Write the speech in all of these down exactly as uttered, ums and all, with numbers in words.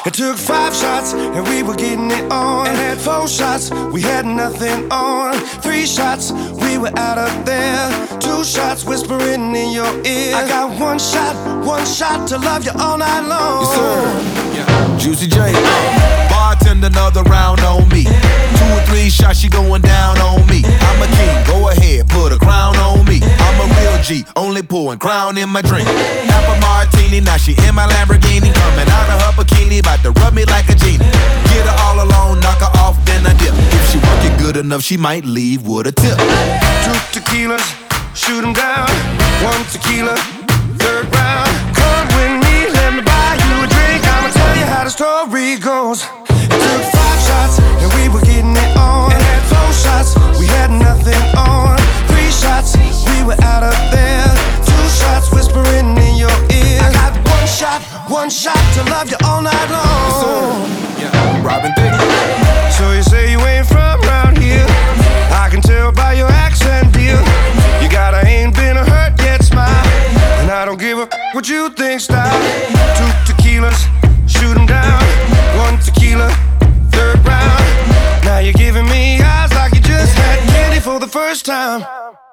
It took five shots and we were getting it on. And had four shots, we had nothing on. Three shots, we were out of there. Two shots, whispering in your ear. I got one shot, one shot to love you all night long. Yes, sir. Yeah. Juicy J. Uh, bartender, another round on me. Two or three shots, she going down on me. I'm a king, go ahead, put a crown on me. I'm a real G, only pouring crown in my drink. Apple martini, now she in my Lamborghini. Coming out of her bikini, about to rub me like a genie. Get her all alone, knock her off, then I dip. If she work it good enough, she might leave with a tip. Two tequilas, shoot 'em down. One tequila, third round. Come with me, let me buy you a drink. I'ma tell you how the story goes. It took five shots and we were getting it on. And had four shots, we had nothing on. Three shots, we were out of there. Two shots, whispering in your ear. I got one shot, one shot to love you all night long. Yeah, Robin Thicke. So you say you ain't from around here. I can tell by your accent, dear. You got a ain't been a hurt yet smile. And I don't give a what you think style. Two tequilas, shoot 'em down. One tequila, third round. Now you're giving me eyes like you just had candy for the first time.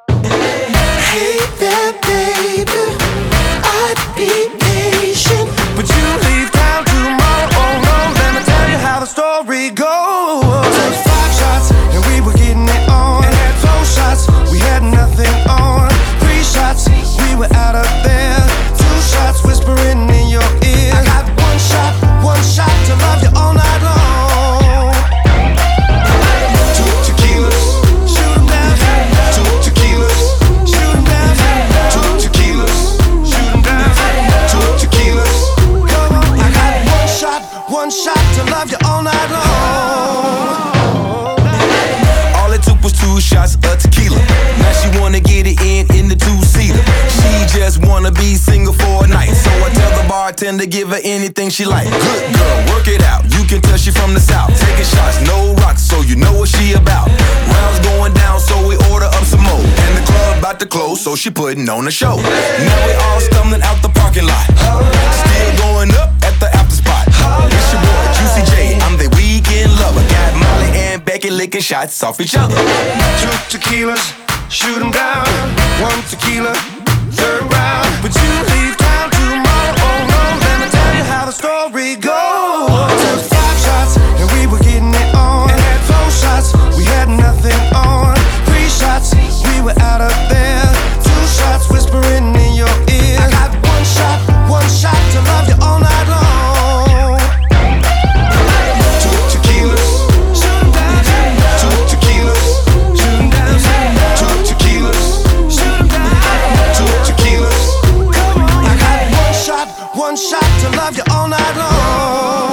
Hey there, baby, I'd be patient, but you leave town tomorrow. Oh no, let me tell you how the story goes. Took five shots and we were getting it on. And had four shots, we had nothing on. Three shots, we were out of there. Two shots, whispering in your ear. I got one shot, one shot to love you all night long. Two tequilas, shoot 'em down. Two tequilas, shoot 'em down. Two tequilas, shoot 'em down. Two tequilas, come on. I got one shot, one shot to love you all night long. All it took was two shots of tequila. Now she wanna get it in in the two-seater. She just wanna be single for a night. So I tell the bartender, give her anything she like. Good girl, work it out. You can tell she from the south. Taking shots, no rocks, so you know what she about. Rounds going down, so we order up some more. And the club about to close, so she putting on a show. Now we all stumbling out the parking lot. Still going up at the after spot. It's your boy, Juicy J. I'm the weekend lover. Got Molly and Becky licking shots off each other. Two tequilas, shoot 'em down. One tequila, third round. But you leave town tomorrow. Oh no, let me tell you how the story goes. Took five shots and we were getting it on. And had four shots, we had nothing on. Three shots, we were out of there. Two shots, whispering in your ear. I got one shot, one shot to love you all night long. Two tequilas, shoot 'em down. Two tequilas, shoot 'em down. Two tequilas, shoot 'em down. Two tequilas, come on. I got one shot, one shot to love you all night long.